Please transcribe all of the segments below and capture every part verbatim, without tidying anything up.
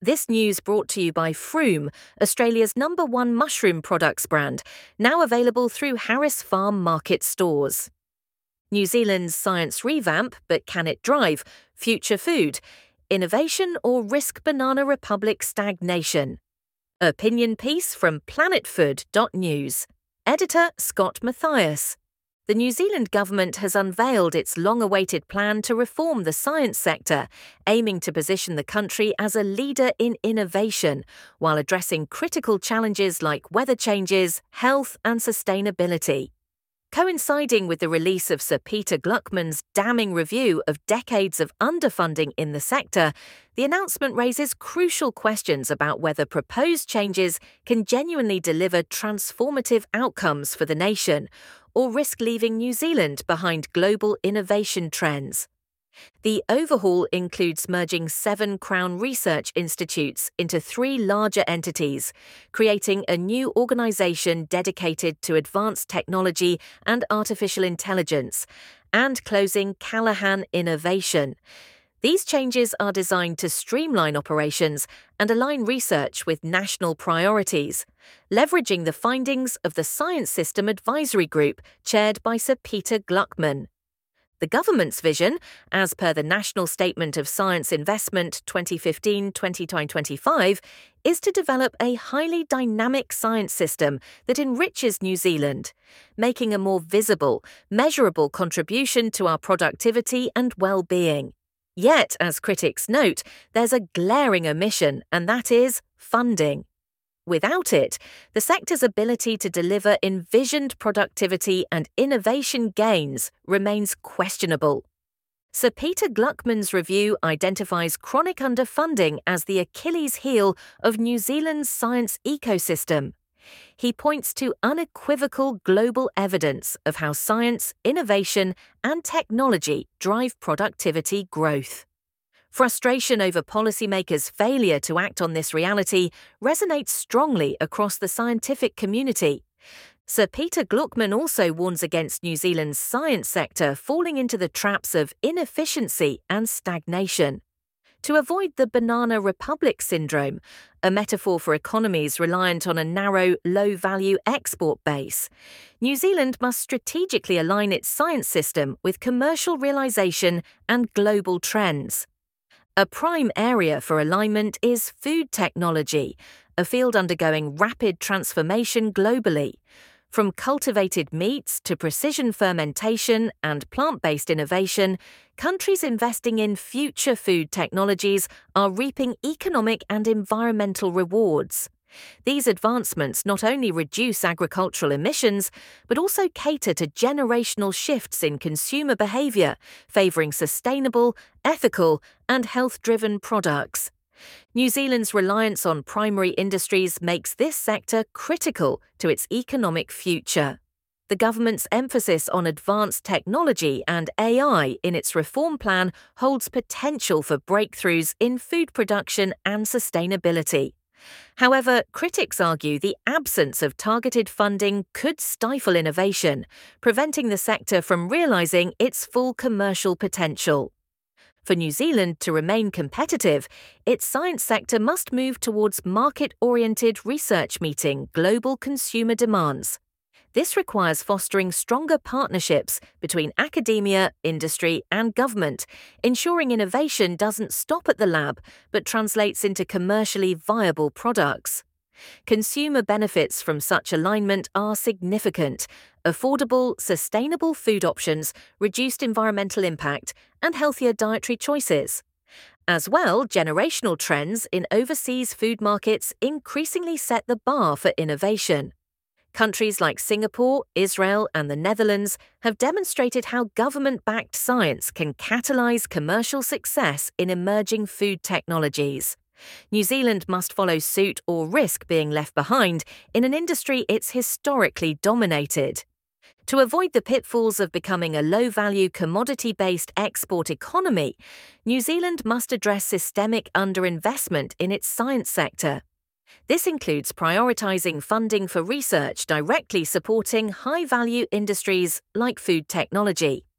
This news brought to you by Froome, Australia's number one mushroom products brand, now available through Harris Farm Market stores. New Zealand's science revamp, but can it drive future food? Innovation or risk Banana Republic stagnation? Opinion piece from planetfood dot news. Editor Scott Mathias. The New Zealand government has unveiled its long-awaited plan to reform the science sector, aiming to position the country as a leader in innovation, while addressing critical challenges like weather changes, health and sustainability. Coinciding with the release of Sir Peter Gluckman's damning review of decades of underfunding in the sector, the announcement raises crucial questions about whether proposed changes can genuinely deliver transformative outcomes for the nation, or risk leaving New Zealand behind global innovation trends. The overhaul includes merging seven Crown Research Institutes into three larger entities, creating a new organisation dedicated to advanced technology and artificial intelligence, and closing Callaghan Innovation. These changes are designed to streamline operations and align research with national priorities, leveraging the findings of the Science System Advisory Group chaired by Sir Peter Gluckman. The government's vision, as per the National Statement of Science Investment twenty fifteen to twenty twenty-five, is to develop a highly dynamic science system that enriches New Zealand, making a more visible, measurable contribution to our productivity and well-being. Yet, as critics note, there's a glaring omission, and that is funding. Without it, the sector's ability to deliver envisioned productivity and innovation gains remains questionable. Sir Peter Gluckman's review identifies chronic underfunding as the Achilles heel of New Zealand's science ecosystem. He points to unequivocal global evidence of how science, innovation, and technology drive productivity growth. Frustration over policymakers' failure to act on this reality resonates strongly across the scientific community. Sir Peter Gluckman also warns against New Zealand's science sector falling into the traps of inefficiency and stagnation. To avoid the Banana Republic syndrome, a metaphor for economies reliant on a narrow, low-value export base, New Zealand must strategically align its science system with commercial realisation and global trends. A prime area for alignment is food technology, a field undergoing rapid transformation globally. From cultivated meats to precision fermentation and plant-based innovation, countries investing in future food technologies are reaping economic and environmental rewards. These advancements not only reduce agricultural emissions, but also cater to generational shifts in consumer behaviour, favouring sustainable, ethical, and health-driven products. New Zealand's reliance on primary industries makes this sector critical to its economic future. The government's emphasis on advanced technology and A I in its reform plan holds potential for breakthroughs in food production and sustainability. However, critics argue the absence of targeted funding could stifle innovation, preventing the sector from realising its full commercial potential. For New Zealand to remain competitive, its science sector must move towards market-oriented research meeting global consumer demands. This requires fostering stronger partnerships between academia, industry, and government, ensuring innovation doesn't stop at the lab but translates into commercially viable products. Consumer benefits from such alignment are significant: affordable, sustainable food options, reduced environmental impact, and healthier dietary choices. As well, generational trends in overseas food markets increasingly set the bar for innovation. Countries like Singapore, Israel, and the Netherlands have demonstrated how government-backed science can catalyse commercial success in emerging food technologies. New Zealand must follow suit or risk being left behind in an industry it's historically dominated. To avoid the pitfalls of becoming a low-value commodity-based export economy, New Zealand must address systemic underinvestment in its science sector. This includes prioritising funding for research directly supporting high-value industries like food technology.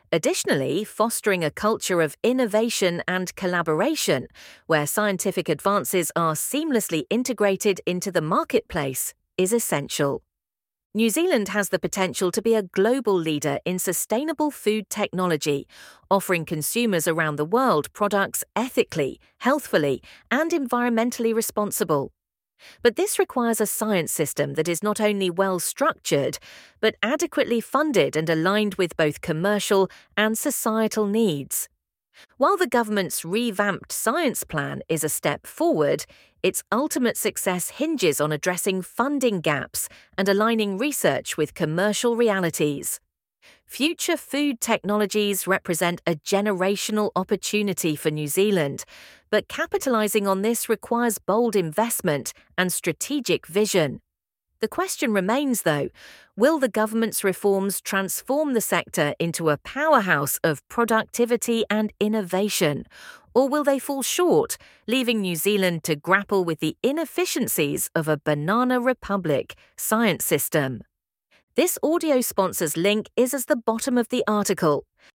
Additionally, fostering a culture of innovation and collaboration, where scientific advances are seamlessly integrated into the marketplace, is essential. New Zealand has the potential to be a global leader in sustainable food technology, offering consumers around the world products ethically, healthfully, and environmentally responsible. But this requires a science system that is not only well structured, but adequately funded and aligned with both commercial and societal needs. While the government's revamped science plan is a step forward, its ultimate success hinges on addressing funding gaps and aligning research with commercial realities. Future food technologies represent a generational opportunity for New Zealand, but capitalising on this requires bold investment and strategic vision. The question remains, though, will the government's reforms transform the sector into a powerhouse of productivity and innovation, or will they fall short, leaving New Zealand to grapple with the inefficiencies of a banana republic science system? This audio sponsor's link is at the bottom of the article.